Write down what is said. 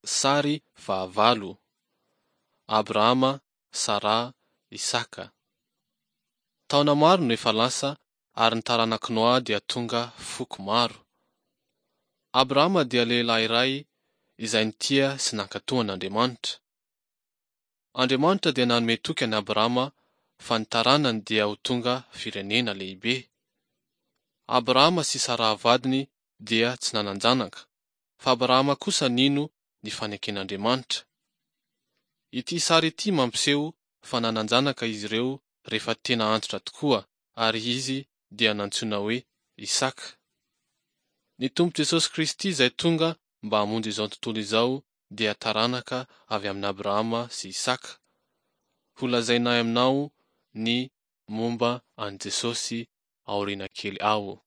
Sary fahavalo. Abrahama, Sara, Isaka. Taona maro no efa lasa ary ny taranaka Noa dia tonga foko maro. Abrahama dia lehilahy iray izay nitia sy nankatoa an'Andriamanitra. Andriamanitra dia nanome toky an'i Abrahama fa ny taranany dia ho tonga firenena lehibe. Abrahama sy Sara vadiny dia tsy nanan-janaka, fa Abrahama kosa nino ny faneken'Andriamanitra. Ity sary ity mampiseho fa nanan-janaka izy ireo rehefa tena antitra tokoa, ary izy dia nantsoina hoe Isaka. Ny Tompo Jesosy Kristy izay tonga mba hamonjy izao tontolo izao dia taranaka avy amin'ny Abrahama sy Isaka. Ho lazainay aminao ny momba an'i Jesosy aoriana kely ao.